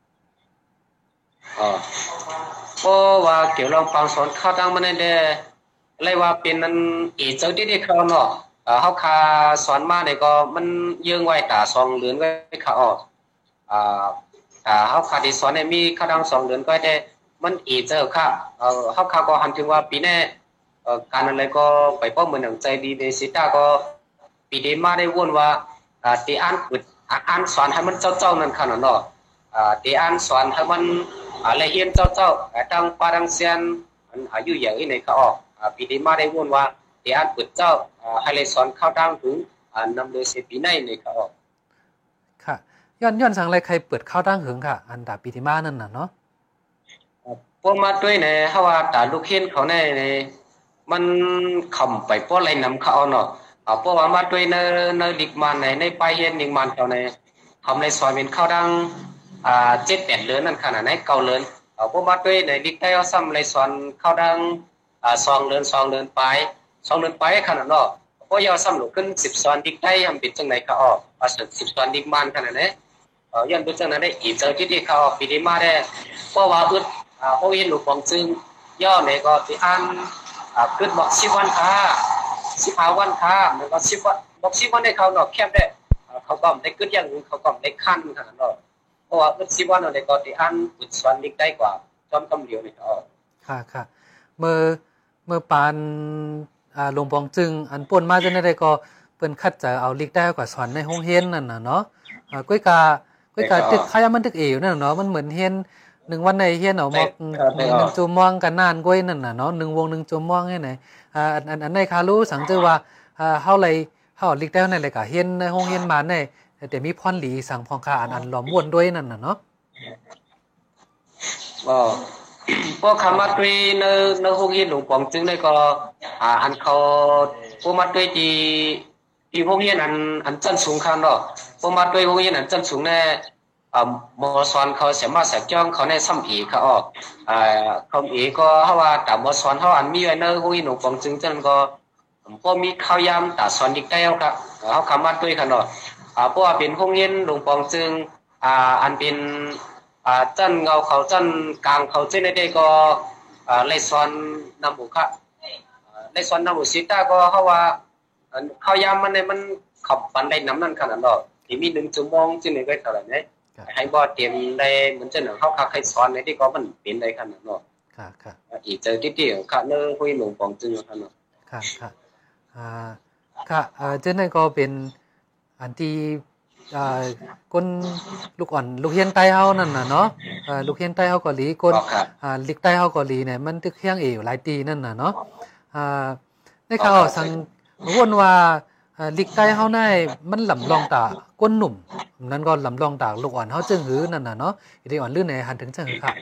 อ๋อเพราะว่าเกี่ยวลองฟังสอนข้าวตังมันได้เลยว่าเป็นนั้นอีเจ้าที่ๆเขาเนาะเอ่อเฮาคาสอนมาได้ก็มันยืงไว้ตาสองเดือนไว้ค่ะอ๋ออ่าอ่าเฮาคาที่สอนได้มีข้าวตังสองเดือนก็ได้มันอีเจ้าค่ะเอ่อเฮาคาก็หันถึงว่าปีนี้เอ่อการอะไรก็ไปป้อมเหมือนอย่างใจดีเดซิต้าก็ปีนี้มาได้วนว่าอ่าที่อ่านฝึกอ่านสอนให้มันเจ้าๆนั่นค่ะเนาะอ่าที่อ่านสอนให้มันอะไรเฮียนเจ้าๆตั้งปารังเซียนมันอายุอย่างนี้ในเขาออกปีนี้มาได้วนว่าที่อ่านฝึกเจ้าให้เลยสอนเข้าตั้งถึงนำโดยเสปีในในเขาออกค่ะย้อนย้อนสังอะไรใครเปิดเข้าตั้งหึงค่ะอันดาปีที่มานั่นน่ะเนาะพวกมาด้วยในเฮาว่าตาลูกเฮียนเขาในในมันคำไปเพราะอะไรนำเขาเนาะเพราะว่ามาด้วยในในดิกมันในในไปเฮียนดิกมันเขาในทำในซอยเป็นเข้าตั้งอ่าเจ็ดแปดเดือนนั่นขนาดไหนเก่าเดือนเอาพวกมาด้วยในดิกได้เอาซ้ำในซอนเข้าดังอ่าสองเดือนสองเดือนไปสองเดือนไปขนาดเนาะพวกยาวซ้ำหลุดขึ้นสิบซอนดิกได้ทำเป็นจังไหนเขาออกอ่าสิบซอนดิกมันขนาดไหนเอ่อยันดูจังนั้นได้อีเจอที่ที่เขาออกปีนี้มาได้เพราะว่าอึดอ่าพวกเห็นหลุดของจึงย่อในก็ที่อันอ่าขึ้นบอกสิบวันค้าสิบห้าวันค้ามันก็สิบวันบอกสิบวันได้เขาเนาะแคบได้เขาก็ได้ขึ้นอย่างเขาก็ได้ขั้นขนาดเนาะเพราะว่าอึดสิบวันในก็ที่อันอึดสอนดิกได้กว่าจอมกำเหลียวนี่อ๋อค่ะค่ะเมื่อเมื่อปานอ่าหลวงปองจึงอันป่นมาจังได๋ก็เปิ้นคัดจะเอาลิกได้กว่าสอนในโรงเรียนนั่นน่ะเนาะอ่าก้อยกาก้อยกาตึกคายมันตึกเอวนั่นเนาะมันเหมือนเรียนหนึ่งวันในเรียนเอามอกหนึ่งชั่วโมงกันนานก้อยนั่นน่ะเนาะหนึ่งวงหนึ่งชั่วโมงให้ไหนอ่าอันอันอันในคารู้สังเจอว่าอ่าเฮาเลยเฮาลิกได้ในเลยก็เรียนในโรงเรียนมาในแต่มีพรหลีสังพองคาอันอันล้อมวนด้วยนั่นน่ะเนาะอ๋อพวกคำมาด้วยในในโรงเรียนหลวงปองจึงได้ก็อ่าอันเขาพวกมาด้วยที่ที่โรงเรียนอันอันจันสูงคันเนาะพวกมาด้วยโรงเรียนอันจันสูงแน่อ่ามอสอนเขาสามารถสักจ้องเขาในซ้ำอีกเขาออกอ่าคำอีกก็เฮาว่าตามมอสอนเฮาอันมีไว้ในโรงเรียนหลวงปองจึงจังก็พวกมีข้าวยามตาสอนอีกได้ครับเฮาคำมาด้วยคันเนาะอ่าเพราะว่าเป็นโรงเรียนหลวงปองจึงอ่าอันเป็นอ่าจันเงาเขาจันกลางเขาจึงได้ก็อ่าไล่สอนนำหมู่ค่ะไล่สอนนำหมู่สิตาก็เฮาว่าเขายามมันเนี่ยมันขับปันได้น้ำนั่นขนาดเนาะที่มีหนึ่งชั่วโมงจึงได้ก็เท่าไหร่เนี่ยให้บ่เตรียมได้เหมือนจังเฮาคักให้สอนในที่ก็มันเป็นได้ขนาดเนาะครับครับอีเจอที่ๆค่ะเนอคุยหลวงปองจึงขนาดครับครับอ่าค่ะเอ่อจังได๋ก็เป็นอันที่อ่าคนลูกอ่อนลูกเฮียนใต้เฮานั่นน่ะเนาะเอ่อลูกเฮียนใต้เฮาเกาหลีคนอ่าลิกใต้เฮาเกาหลีเนี่ยมันตึกเฮียงเอวหลายตีนั่นน่ะเนาะอ่าในข่าวสังวนว่าอ่าลิกใต้เฮาได้มันลำลองตาก้นหนุ่มนั่นก็ลำลองตาลูกอ่อนเฮาจึงหือนั่นน่ะเนาะอีได้อ่อนลื่นไหนหันถึงจังหือค่ะ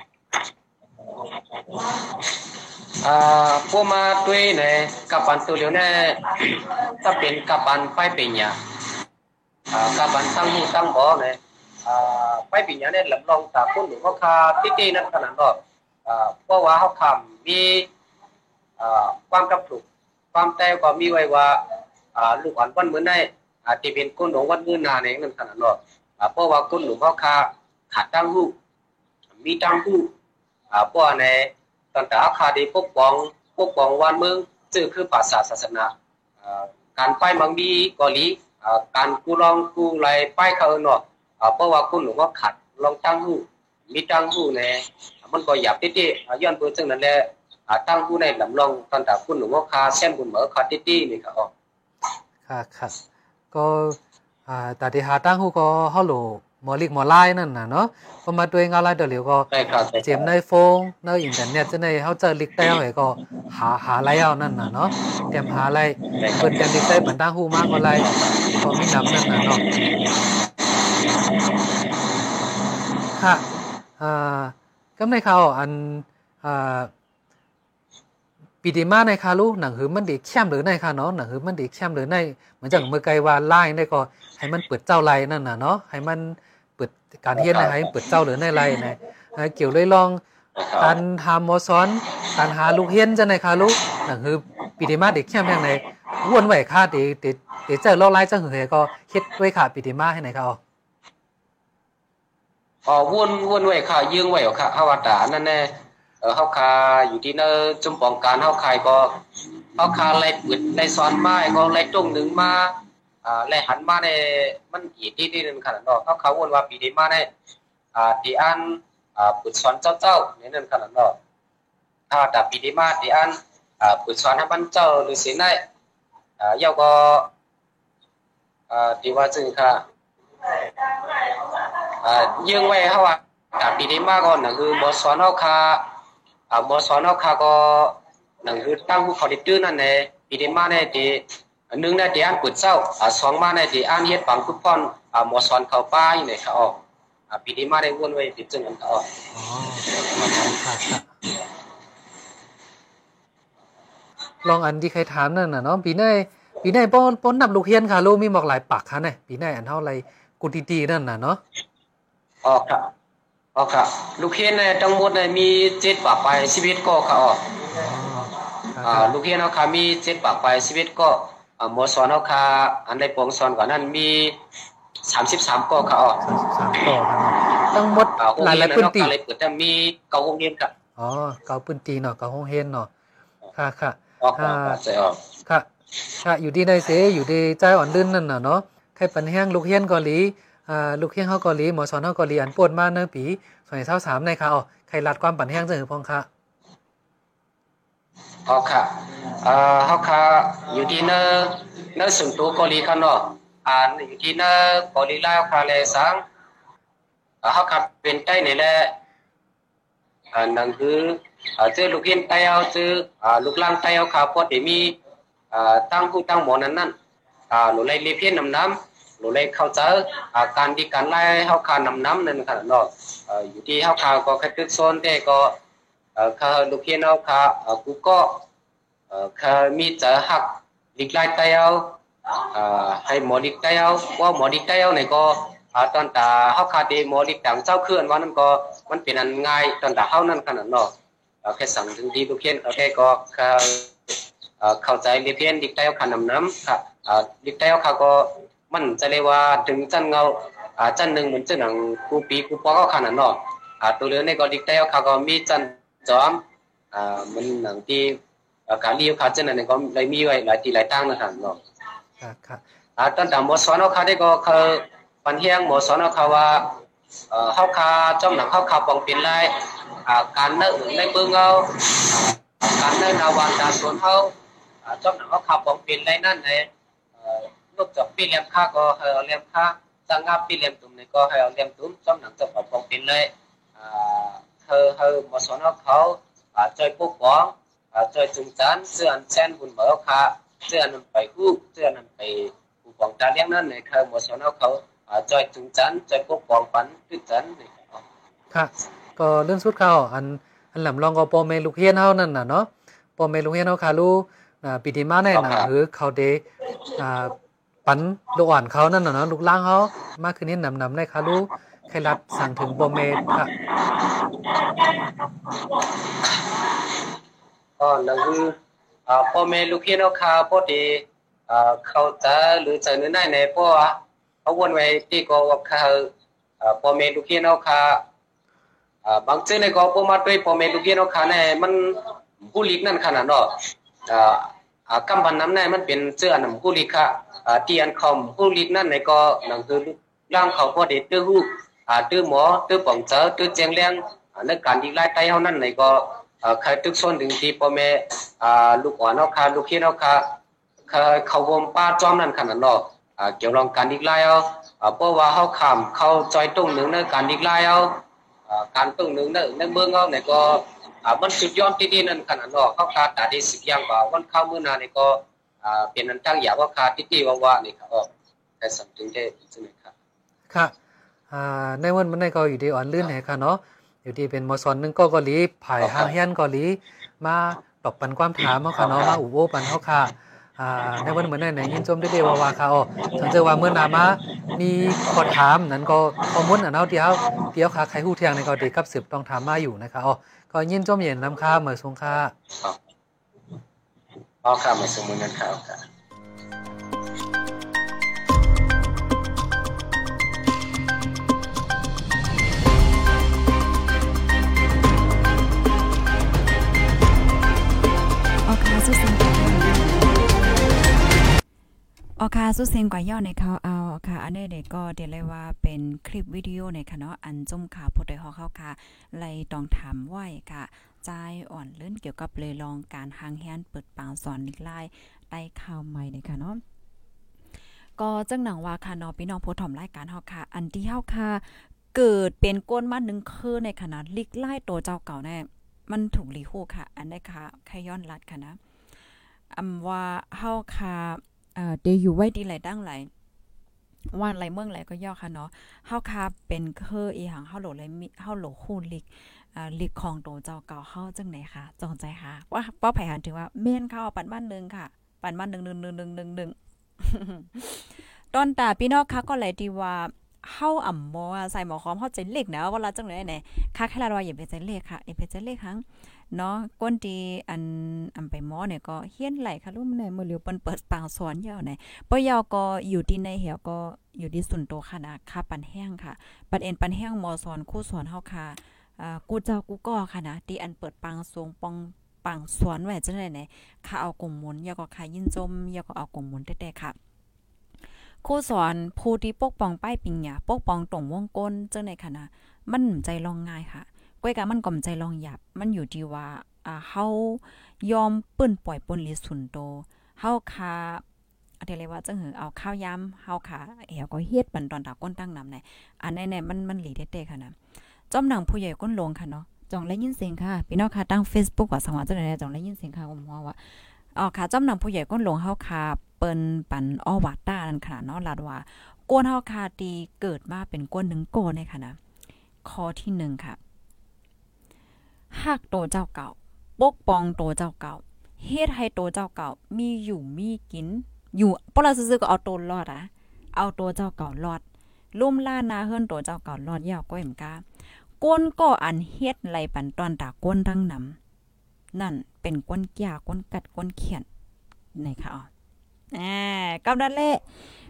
อ่าพวกมาด้วยเนี่ยกับปันตัวเดียวเนี่ยถ้าเป็นกับปันไปเป็นเนี่ยอ่ากับปันตั้งหูตั้งบ่อเนี่ยอ่าไปเป็นเนี่ยเนี่ยลำลองตาคนหรือว่าคาที่ตีนั่นขนาดนั้นอ่าเพราะว่าเขาทำมีอ่าความกับถูกความแต่ก็มีไว้ว่าอ่าลูกอ่อนวันมื้อในอ่าที่เป็นคนหลวงวันมื้อหน้าเนี่ยนั่นขนาดนั้นอ่าเพราะว่าคนหลวงเขาคาขาดตั้งหูมีตั้งหูอ่าเพราะในตั้งแต่อาคาดีปกป้องปกป้องวันเมืองซึ่งคือภาษาศาสนาการไปมังมีเกาหลีการกูลองกูไหลไปเขาเนาะเพราะว่าคุณหลวงว่าขัดลองตั้งหูมีตั้งหูเนี่ยมันก็หยาบติดๆย้อนเพื่อซึ่งนั่นแหละตั้งหูในลำลองตั้งแต่คุณหลวงว่าคาเส้นบุญเหมือคาติดๆนี่ครับค่ะค่ะก็อ่าแต่ที่หาตั้งหูก็เฮาโหลหมอลิกหมอไล่นั่นน่ะเนาะก็มาด้วยงาไล่เดี๋ยวก็เจียมในโฟงในอินเทอร์เน็ตจะได้เฮาเจอลิกแต้วไอ้ก็หาหาไล่เอานั่นน่ะเนาะเตรียมหาไล่เปิดกันลิกได้เหมือนตั้งหูมากก็ไล่ก็มีน้ำนั่นน่ะเนาะค่ะอ่าก็ในข่าวอันอ่าปีดีมาในคาลูหนังหือมันดีแค้มหรือในค่ะเนาะหนังหือมันดีแค้มหรือในเหมือนจังเมื่อไกลว่าไล่ได้ก็ให้มันเปิดเจ้าไล่นั่นน่ะเนาะให้มันเปิดการเฮียนนะให้เปิดเจ้าหรือในไล่นะเกี่ยวเลยลองการทำหมอสอนการหาลูกเฮียนจะในคาลูหนังหือปีดีมาเด็กแค้มอย่างไหนวนไหวค่าเดเดเดเจอเล่าไล่จังหือก็เฮ็ดด้วยค่ะปีดีมาให้ไหนค่ะอ๋อวนวนไหวค่ะยืงไหวค่ะฮาวาตานั่นแน่เออเฮาคาอยู่ที่เนอจุ่มปองการเฮาคายก็เฮาคาไล่ปืดไล่สอนมาก็ไล่ตรงหนึ่งมาอ่าไล่หันมาในมันอีกที่ที่นึงขนาดเนาะเฮาเขาวนว่าปีนี้มาในอ่าที่อันอ่าปืดสอนเจ้าๆนี่นั่นขนาดเนาะถ้าแต่ปีนี้มาที่อันอ่าปืดสอนให้มันเจ้าหรือสิได้อ่าเยาก็อ่าที่ว่าจึงค่ะอ่ายืงไว้เฮาว่าแต่ปีนี้มาก็นั่นคือบ่สอนเฮาคาอ่าหมอสอนเฮาคาก็นั่นคือตั้งหูเขาได้ตื้อนั่นแหละปีนี้มาเนี่ยที่หนึ่งเนี่ยที่อ่านปืดเช้าอ่าสองมาเนี่ยที่อ่านเฮ็ดปังกุดพรอ่าหมอสอนเข้าป่านี่แหละเขาออกอ่าปีนี้มาได้วนไว้ติดจังกันเขาออกอ๋อลองอันที่ใครถามนั่นน่ะเนาะปีไหนปีไหนป้อนป้อนนับลูกเฮียนค่ะลูกมีบอกหลายปากค่ะเนี่ยปีไหนอันเท่าไรกูดีๆนั่นน่ะเนาะอ๋อครับอ๋อครับลูกเฮียนเนี่ยทั้งหมดเนี่ยมีเจ็ดปากไปสิบเอ็ดก็เขาออกอ่าลูกเฮียนเฮาค่ะมีเจ็ดปากไปสิบเอ็ดก็อ่าหมอสอนเฮาค่ะอันใดปวงสอนกว่านั้นมีสามสิบสามก็เขาออกสามสิบสามก็ทั้งหมดหลายๆพื้นที่เลยเปิดแต่มีเก้าโรงเรียนครับอ๋อเก้าพื้นที่เนาะเก้าโรงเรียนเนาะค่ะค่ะอ๋อค่ะใช่อ๋อค่ะค่ะอยู่ที่ใดเสอยู่ที่ใจอ่อนลื่นนั่นน่ะเนาะใครปันแห้งลูกเฮียนเกาหลีอ่าลูกเฮียนเฮาเกาหลีหมอสอนเฮาเกาหลีอันปวดมาเนอปีสองพันยี่สิบสามในค่ะอ๋อใครรัดความปันแห้งจังหือพองค่ะอ๋อค่ะอ่าเฮาค่ะอยู่ที่เนอเนอสุนตูเกาหลีค่ะเนาะอ่าอยู่ที่เนอเกาหลีลาวค่ะแลสังอ่าเฮาค่ะเป็นใต้นี่แหละอ่านั่นคืออ่าเจอลูกเฮียนใต้เอาเจออ่าลูกหลานใต้เอาค่ะพอได้มีอ่าตั้งผู้ตั้งหมอนั้นนั่นอ่าหนูไล่เรียนเพียนนำน้ำหนูไล่เข้าใจอ่าการที่การไล่เฮาค่ะนำน้ำนั่นค่ะเนาะเอ่ออยู่ที่เฮาค่ะก็แค่ตึกโซนแต่ก็เอ่อค่ะลูกเฮียนเฮาค่ะอ่ากูก็เอ่อค่ะมีจะหักลิกไล่ใต้เอาอ่าให้หมอลิกใต้เอาว่าหมอลิกใต้เอาไหนก็อ่าตอนตาเฮาค่ะได้หมอลิกต่างเจ้าเคลื่อนว่านั่นก็มันเป็นอันง่ายตอนตาเฮานั่นขนาดเนาะเอ่อแค่สั่งถึงที่ลูกเฮียนเขาแค่ก็ค่ะเอ่อเข้าใจเรียนเพียนลิกใต้เอาค่ะนำน้ำค่ะอ่าลิกใต้เอาค่ะก็มันจะเรียกว่าถึงจันเงาอ่าจันหนึ่งเหมือนจันหนังกูปีกูปอก็ขนาดเนาะอ่าตัวเรือในก็ดิกได้เขาก็มีจันจอมอ่ามันหนังที่การเลี้ยวขาจันนั้นก็เลยมีไว้หลายที่หลายตั้งนะครับเนาะครับอ่าตอนตามหมอสอนเขาได้ก็คือปัญเฮียงหมอสอนเขาว่าเอ่อเฮาคาจอมหนังเฮาคาปองเป็นไรอ่าการเนื้อในเบิ่งเอาการเนื้อนาวานดาสวนเฮาอ่าจอมหนังเฮาคาปองเป็นไรนั่นแหละเอ่อลูกจอกปีเลี้ยงค่าก็ให้เอาเลี้ยงค่าจังงาปีเลี้ยงตุ้มนี่ก็ให้เอาเลี้ยงตุ้มจอมหนังจะปองเป็นเลยอ่าเธอเฮาหมอสอนเขาอ่าช่วยปกป้องอ่าช่วยจุงจันเสื้ออันแซนหุ่นเหมอค่าเสื้อนั้นไปฮู้เสื้อนั้นไปผู้ปองตาเลี้ยงนั่นนี่คือหมอสอนเขาอ่าจอยจุงจันจอยปกป้องปันตึกจันนี่ค่ะก็เรื่องสุดเขาอันอันลำลองก็ปอเมลูกเฮียนเฮานั่นน่ะเนาะปอเมลูกเฮียนเฮาค่ะรู้อ่าปีที่มาแน่น่ะคือเขาได้อ่าปันลูกอ่อนเขานั่นน่ะเนาะลูกล่างเขามาคืนนี้นำๆได้ค่ะรู้ใครรับสั่งถึงปอเมค่ะก็นั่นคืออ่าปอเมลูกเฮียนเฮาค่ะพอดีอ่าเขาจะหรือจะนึกได้ในเพราะว่าเขาวนไว้ที่ก็ว่าเขาอ่าปอเมลูกเฮียนเฮาค่ะอ่าบางเจ้าในก็บ่มาด้วยปอเมลูกเฮียนเฮาค่ะแน่มันผู้ลิกนั่นขนาดเนาะอ่าอ่ากำบันน้ำในมันเป็นเสื้ออันผู้ลิกค่ะอ่าที่อันคอมผู้ลิกนั่นในก็นั่นคือร่างเขาพอเด็ดตื้อฮู้อ่าตื้อหมอตื้อป่องเจอตื้อแจงแรงอ่าในการดีไล่ไตเฮานั่นในก็อ่าใครตึกส่วนถึงที่ปอเมอ่าลูกอ่อนเฮาค่ะลูกเฮียนเฮาค่ะเขาวงป้าจอมนั่นขนาดเนาะอ่าเกี่ยวรองการดีไล่เอาอ่าเพราะว่าเฮาข้ามเข้าจอยตรงนึงในการดีไล่เอาอ่าการตรงนึงในในเมืองเอาเนี่ยก็อ่ามันสุดยอดที่ดีนั่นขนาดเนาะเฮาคาตาได้สิบอย่างว่าวันเข้ามื้อหน้านี่ก็อ่าเป็นอันตั้งอยากว่าคาที่ที่ว่าๆนี่ครับอ๋อแต่สำถึงได้จังได๋ครับค่ะอ่าในวันมันในก็อยู่ดีอ่อนลื่นให้ค่ะเนาะอยู่ดีเป็นมอสอนนึงก็เกาหลีภายห่างเฮียนเกาหลีมาตอบปันความถามเฮาค่ะเนาะมาอุโอปันเฮาค่ะอ่าในวันเหมือนไหนยินจมได้ๆว่าๆค่ะอ๋อฉันเจอว่าเมื่อนามามีข้อถามนั้นก็ข้อมูลอันเฮาเดียวเดียวค่ะใครฮู้เที่ยงในก็ดีกับสืบต้องถามมาอยู่นะคะอ๋อก็ยินจมเย็นนำค่าเหมือนสงค่าอ๋อค่ะเหมือนสมมุตินั้นครับค่ะออคาสุสิงกว่าออคาสุสิงกว่าย่อในเขาเอาค่ะอันนี้เด็กก็เดี๋ยวเลยว่าเป็นคลิปวิดีโอในค่ะเนาะอันจมข่าวผู้ใดฮอเข้าค่ะไล่ต้องถามไว้ค่ะใจอ่อนเลื่อนเกี่ยวกับเลยลองการหางแฮนเปิดปางสอนนิกไล่ได้ข่าวใหม่ในค่ะเนาะก็จังหนังว่าค่ะเนาะพี่น้องผู้ถ่อมรายการเฮาค่ะอันที่เฮาค่ะเกิดเป็นก้นมาหนึ่งคือในขนาดลิกไล่ตัวเจ้าเก่าแน่มันถูกลีโฮค่ะอันนี้ค่ะใครย้อนลัดค่ะนะอำว่าเฮาค่ะเอ่อเดี๋ยวอยู่ไว้ดีหลายดั้งหลายว่าหลายเมืองหลายก็ย่อค่ะเนาะเฮาค่ะเป็นคืออีหังเฮาโหลเลยมีเฮาโหลฮู้ลิกอ่าลิกของโตเจ้าเก่าเฮาจังไหนค่ะจงใจค่ะว่าป้าไผหันถึงว่าแม่นเข้าปันบ้านนึงค่ะปันบ้านนึงๆๆๆตอนตาพี่น้องค่ะก็เลยดีว่าเฮาอ่ำบ่ใส่หมอคอมเฮาใจเลขนะว่าละจังได๋ไหนค่ะแค่ละว่าอย่าไปใจเลขค่ะอย่าไปใจเลขครั้งเนาะก้นที่อันอำไปหมอเนี่ยก็เฮียนไหลค่ะลูกมันมื้อเหลียวเปิ้นเปิดปางสอนยาวไหนปอยาวก็อยู่ที่ในเหี่ยวก็อยู่ที่สุนโตค่ะนะค่ะปันแห้งค่ะปันเอ็นปันแห้งหมอสอนครูสอนเฮาค่ะอ่ากูเจ้ากูก็ค่ะนะที่อันเปิดปางสวงปองปังสอนไว้จังได๋ไหนค่ะเอากงมุนยาก็ค่ะยินจมยาก็เอากงมุนแท้ๆค่ะครูสอนผู้ที่ปกป้องป้ายปิงหยาปกป้องตรงวงกลจังได๋ค่ะนะมันใจลองง่ายค่ะก้อยกะมันก่อมใจลองหยับมันอยู่ที่ว่าอ่าเฮายอมเปิ้นปล่อยปนลิสุนโตเฮาคาอะเรียกว่าจังหือเอาข้าวยำเฮาค่ะแอวก็เฮ็ดปันตอนตาก้นตั้งนำไหนอันไหนๆมันมันหลีเด็ดๆค่ะนะจอมหนังผู้ใหญ่ก้นลงค่ะเนาะจ่องได้ยินเสียงค่ะพี่น้องค่ะตั้ง Facebook ว่าสังว่าจังได๋จ่องได้ยินเสียงค่ะผมว่าว่าอ๋อค่ะจอมหนังผู้ใหญ่ก้นลงเฮาค่ะเปิ้นปันอ้อวัดต้านั่นค่ะเนาะลาดว่าก้นเฮาค่ะตีเกิดมาเป็นก้นหนึ่งโกนเนี่ยค่ะนะข้อที่หนึ่งค่ะฮักโตเจ้าเก่าปกป้องโตเจ้าเก่าเฮ็ดให้โตเจ้าเก่ามีอยู่มีกินอยู่ปอละซื่อๆก็เอาโตรอดอ่ะเอาโตเจ้าเก่ารอดลุ่มล่านาเฮิรนโตเจ้าเก่ารอดยาวก้อยมกาก้นก็อันเฮ็ดไหลปันตอนตาก้นทั้งนำนั่นเป็นก้นแก่ก้นกัดก้นเขียนไหนค่ะอ๋อแหมกำนั้นแหละ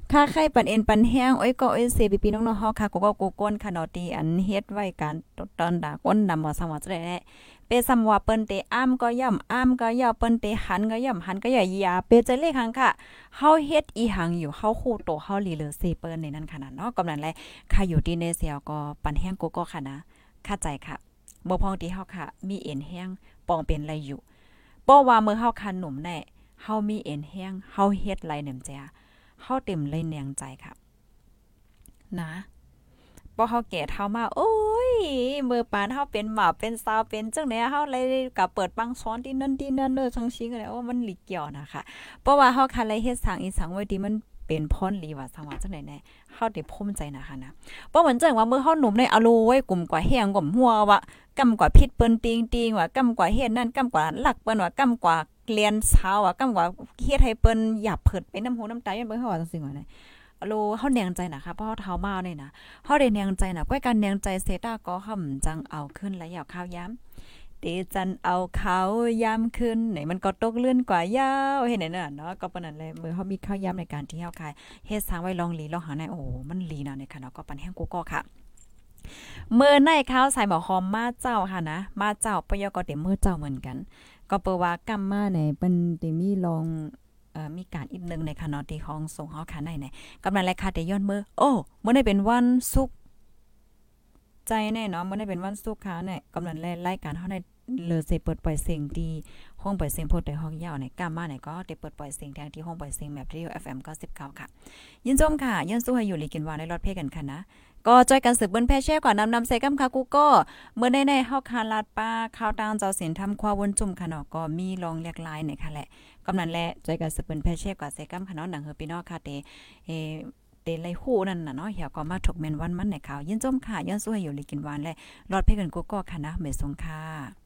ค่าไข่ปันเอ็นปันแห้งโอ้ยก็เอ้ยเสพี่พี่น้องๆเฮาค่ะกูก็กูก้นค่ะเนาะตีอันเฮ็ดไว้การตอนด่าก้นนำบ่ซังว่าจะได้แน่เปซำว่าเปิ้นเตอ้ำก็ย่ำอ้ำก็ย่าเปิ้นเตหันก็ย่ำหันก็อย่ายาเปใจเลขหังค่ะเฮาเฮ็ดอีหังอยู่เฮาคู่โตเฮาลีเหลือเซเปิ้นในนั้นขนาดเนาะกำนั้นแลค่ะอยู่ที่ในเสียวก็ปันแห้งกูก็ค่ะนะเข้าใจค่ะบ่พองที่เฮาค่ะมีเอ็นแห้งปองเป็นไรอยู่เพราะว่าเมื่อเฮาคันหนุ่มแน่เฮามีเอ็นแห้งเฮาเฮ็ดไรหนึ่งแจเฮาเต็มเลยแนงใจค่ะนะพอเฮาแก่เฒ่ามาโอ้ยมือปานเฮาเป็นหมาเป็นสาวเป็นจังได๋เฮาเลยก็เปิดปังซ้อนที่นั่นที่นั่นเด้อจังซี่ก็ได้ว่ามันหลีเกี่ยวนะคะเพราะว่าเฮาคันเลยเฮ็ดสร้างอีสังไว้ที่มันเป็นพรหลีว่าสังว่าจังได๋แน่เฮาได้ภูมิใจนะคะนะเพราะเหมือนจังว่ามื้อเฮาหนุ่มในอโลไว้กลุ่มกว่าแห้งกลุ่มหัวว่ากำกว่าพิษเปิ้นติงๆว่ากำกว่าเฮ็ดนั่นกำกว่าลักเปิ้นว่ากำกว่าเรียนเช้าว่ากำกว่าเฮ็ดให้เปิ้นหยับเผิดไปน้ำหูน้ำตายันเบิ่งเฮาว่าจังซี่ว่าไดโลเฮาแนงใจนะคะเพราะเฮาเฒ่ามาเนี่ยนะเฮาได้แนงใจน่ะก้อยการแนงใจเซตาก็ห่ำจังเอาขึ้นแล้วยาวข้าวย้ำเตจันเอาเขาย้ำขึ้นไหนมันก็ตกเลื่อนกว่ายาวเห็นไหนน่ะเนาะก็ปานนั้นเลยมือเฮามีข้าวย้ำในการที่เฮาขายเฮ็ดสร้างไว้ลองหลีลองหาในโอ้มันหลีนะในค่ะเนาะก็ปันแห้งกูก็ค่ะเมื่อในข้าวใส่หมอหอมมาเจ้าค่ะนะมาเจ้าปยก็เต็มมือเจ้าเหมือนกันก็เปว่ากำมาในเปิ้นติมีลองมีการอีกนึงในคณะที่ของส่งเฮาค่ะในเนี่ยกำลังแลค่ะแต่ย้อนมือโอ้มื้อนี้เป็นวันศุกร์ใจแน่เนาะมื้อนี้เป็นวันศุกร์ค่ะเนี่ยกำลังแลรายการเฮาในเลอเสเปิดปล่อยเสียงดีห้องปล่อยเสียงโพดได้ห้องยาวในกามาเนี่ยก็ได้เปิดปล่อยเสียงทางที่ห้องปล่อยเสียงแบบ Radio เอฟ เอ็ม เก้าสิบเก้าค่ะยินชมค่ะยินสู้ให้อยู่ลีกินว่าในรถเพกันค่ะนะก็จอยกันสืบเบิ้นแพ่แช่กว่านำนำใส่กำค่ะกูก็เมื่อในในเฮาคาลาดป้าข้าวตางเจ้าสินทำควาวนจุ่มค่ะเนาะก็มีลองเรียกลายเนี่ยค่ะแหละกำนันแลจอยกันสืบเบิ้นแพ่แช่กว่าใส่กำค่ะเนาะหนังเฮอพี่น้องค่ะเตเอเตไลฮู้นั่นน่ะเนาะเหี่ยวก็มาถกแม่นวันมันในข่าวยินจมค่ะยินสู้ให้อยู่ลีกินหวานและรอดเพกันกูก็ค่ะนะเมสงค่ะ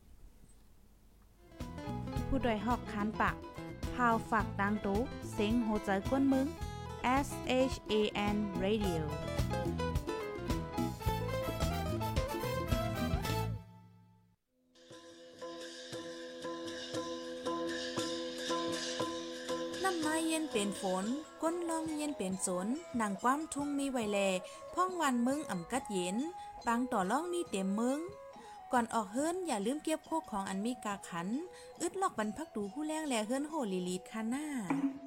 ผู้ดยหอกคันปากพาวฝากดังตู้เสียงโหใจกวนมึง S H A N Radio น้ำน้อยเย็นเป็นฝนก้นลองเย็นเป็นสนนางความทุ่งมีไวแลพ่องวันมึงอ่ำกัดเย็นปางต่อล่องมีเต็มมึงก่อนออกเฮิรนอย่าลืมเก็บโคกของอันมีกาขันอึดลอกบรรพักดูผู้แรงแลเฮิรนโหลีลีดค่ะหน้า